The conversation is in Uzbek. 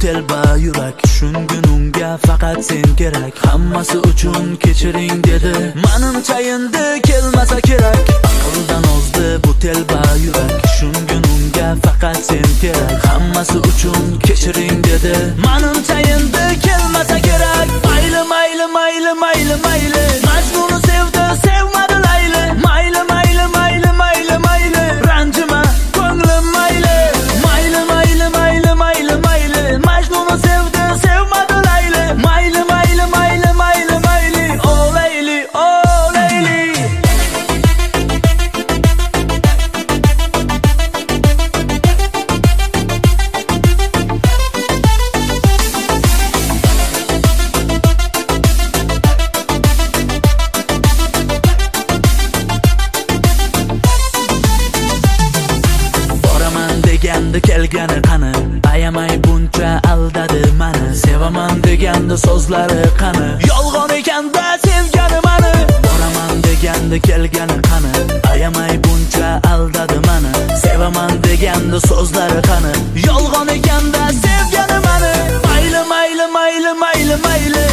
telba yurak. Tushungin unga faqat sen kerak. Hammasi uchun kechiring dedi. Manimcha endi kelmasa kerak. Aqldan ozdi bu telba yurak. Tushungin unga faqat sen kerak. Hammasi uchun kechiring dedi. Manimcha endi kelmasa kerak. Mayli mayli mayli mayli mayli. Majnuni sevdi, sevmadi Layli. Mayli mayli mayli mayli mayli. Ranjima ko'nglim mayli. Mayli mayli mayli mayli mayli. Majnuni sevdi, sevmadi Layli. Mayli mayli mayli mayli mayli. Oh Layli, oh Layli. Deganda kelgani qani, ayamay buncha aldadi mani. Sevaman deganda so'zlari qani, yolg'on ekanda sevgani mani. Boraman deganda kelgani qani, ayamay buncha aldadi mani. Sevaman deganda so'zlari qani, yolg'on ekanda sevgani mani. Mayli mayli mayli mayli mayli.